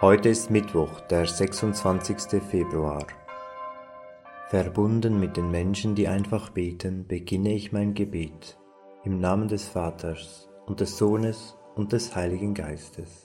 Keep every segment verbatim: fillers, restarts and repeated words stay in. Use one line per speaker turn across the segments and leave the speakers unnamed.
Heute ist Mittwoch, der sechsundzwanzigste Februar. Verbunden mit den Menschen, die einfach beten, beginne ich mein Gebet im Namen des Vaters und des Sohnes und des Heiligen Geistes.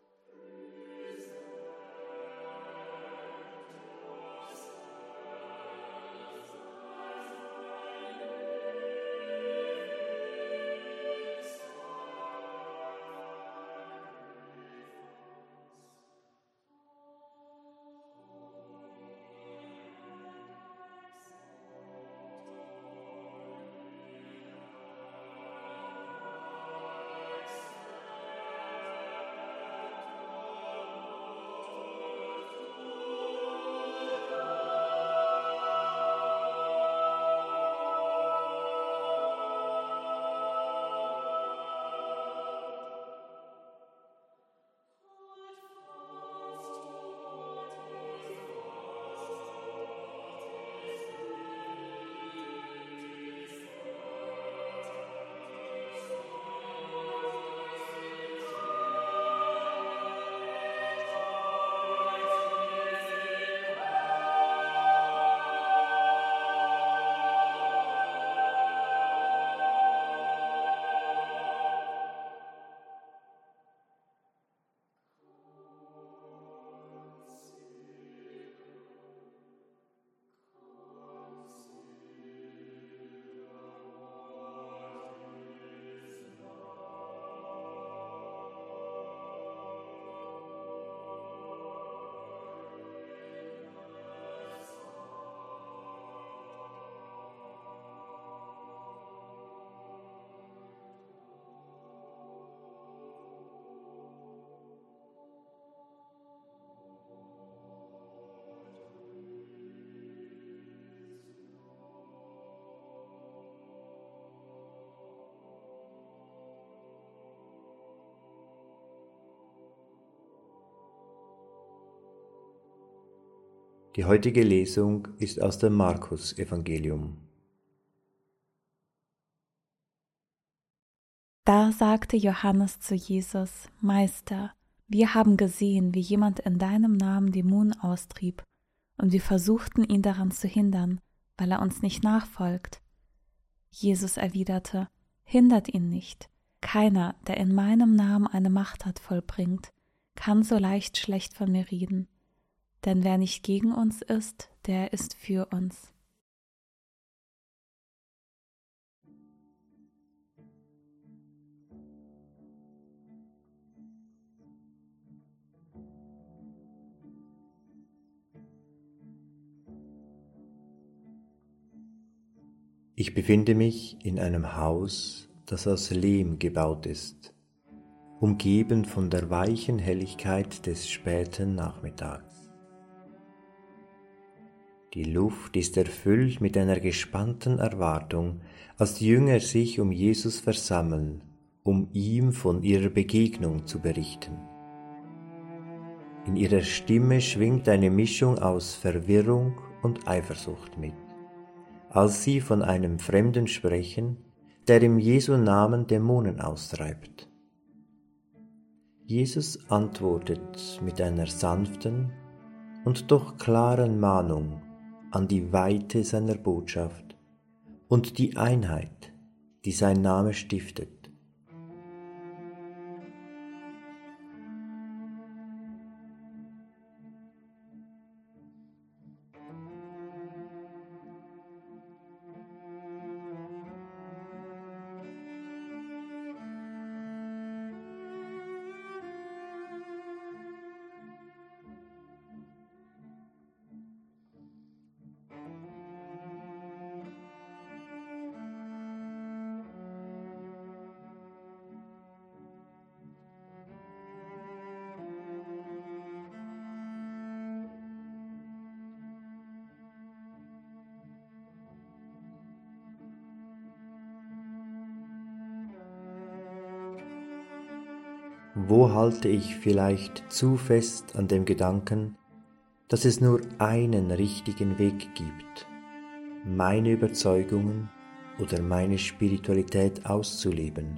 Die heutige Lesung ist aus dem Markus-Evangelium.
Da sagte Johannes zu Jesus: Meister, wir haben gesehen, wie jemand in deinem Namen Dämonen austrieb, und wir versuchten ihn daran zu hindern, weil er uns nicht nachfolgt. Jesus erwiderte: Hindert ihn nicht. Keiner, der in meinem Namen eine Machttat vollbringt, kann so leicht schlecht von mir reden. Denn wer nicht gegen uns ist, der ist für uns.
Ich befinde mich in einem Haus, das aus Lehm gebaut ist, umgeben von der weichen Helligkeit des späten Nachmittags. Die Luft ist erfüllt mit einer gespannten Erwartung, als die Jünger sich um Jesus versammeln, um ihm von ihrer Begegnung zu berichten. In ihrer Stimme schwingt eine Mischung aus Verwirrung und Eifersucht mit, als sie von einem Fremden sprechen, der im Jesu Namen Dämonen austreibt. Jesus antwortet mit einer sanften und doch klaren Mahnung an die Weite seiner Botschaft und die Einheit, die sein Name stiftet. Wo halte ich vielleicht zu fest an dem Gedanken, dass es nur einen richtigen Weg gibt, meine Überzeugungen oder meine Spiritualität auszuleben?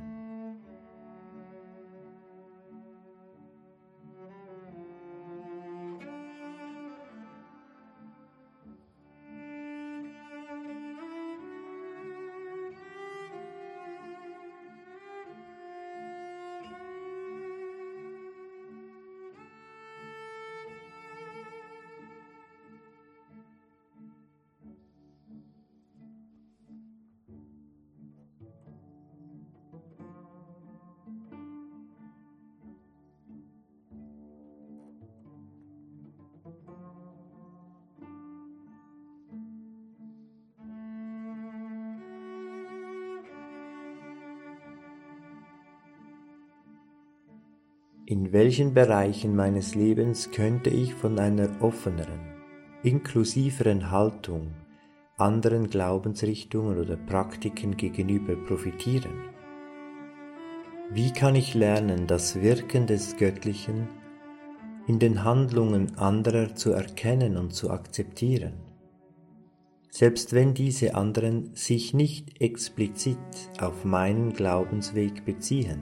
In welchen Bereichen meines Lebens könnte ich von einer offeneren, inklusiveren Haltung anderen Glaubensrichtungen oder Praktiken gegenüber profitieren? Wie kann ich lernen, das Wirken des Göttlichen in den Handlungen anderer zu erkennen und zu akzeptieren, selbst wenn diese anderen sich nicht explizit auf meinen Glaubensweg beziehen?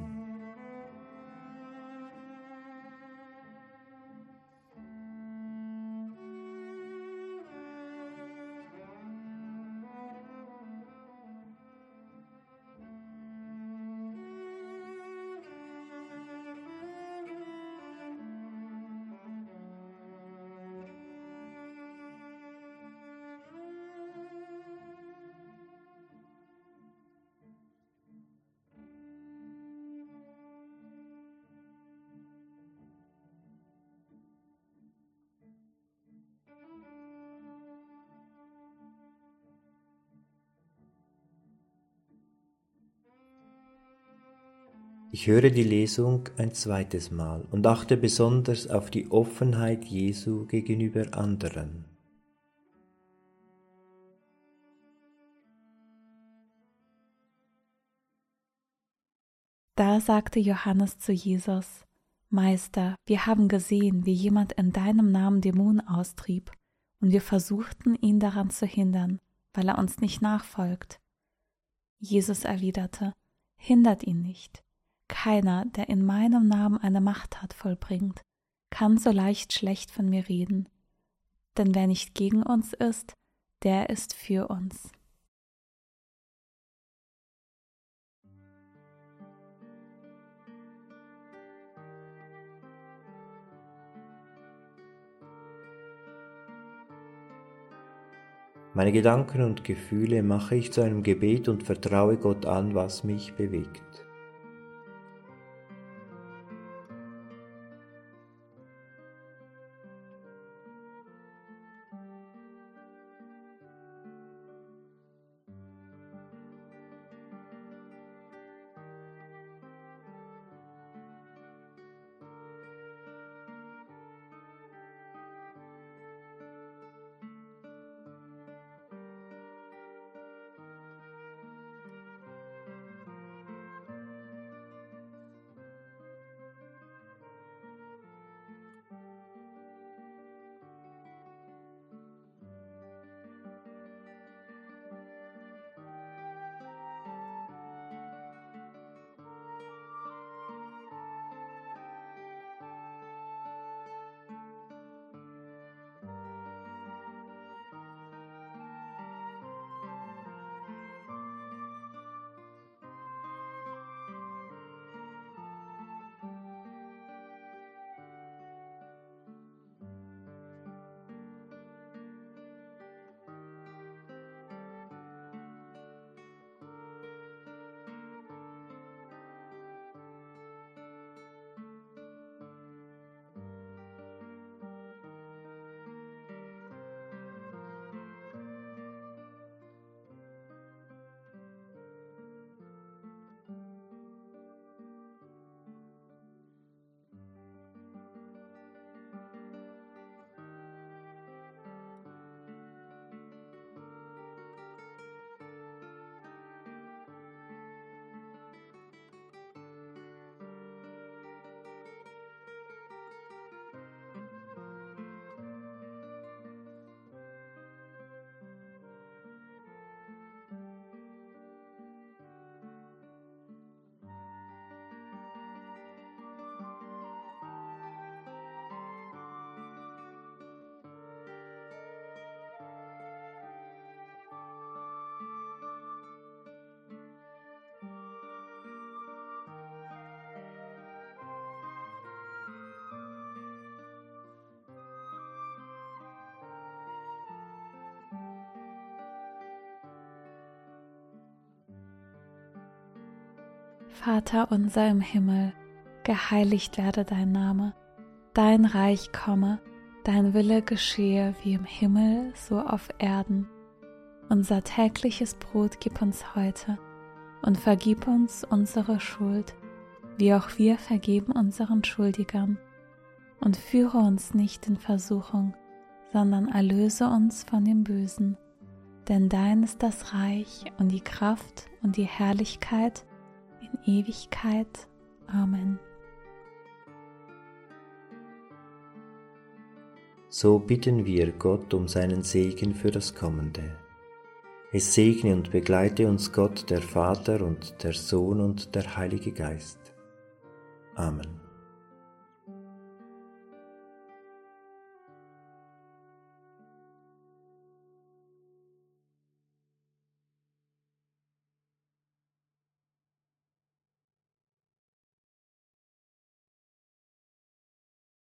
Ich höre die Lesung ein zweites Mal und achte besonders auf die Offenheit Jesu gegenüber anderen.
Da sagte Johannes zu Jesus: Meister, wir haben gesehen, wie jemand in deinem Namen Dämonen austrieb, und wir versuchten, ihn daran zu hindern, weil er uns nicht nachfolgt. Jesus erwiderte: Hindert ihn nicht. Keiner, der in meinem Namen eine Macht hat, vollbringt, kann so leicht schlecht von mir reden. Denn wer nicht gegen uns ist, der ist für uns.
Meine Gedanken und Gefühle mache ich zu einem Gebet und vertraue Gott an, was mich bewegt.
Vater unser im Himmel, geheiligt werde dein Name, dein Reich komme, dein Wille geschehe wie im Himmel, so auf Erden. Unser tägliches Brot gib uns heute und vergib uns unsere Schuld, wie auch wir vergeben unseren Schuldigern. Und führe uns nicht in Versuchung, sondern erlöse uns von dem Bösen. Denn dein ist das Reich und die Kraft und die Herrlichkeit in Ewigkeit. Amen.
So bitten wir Gott um seinen Segen für das Kommende. Es segne und begleite uns Gott, der Vater und der Sohn und der Heilige Geist. Amen.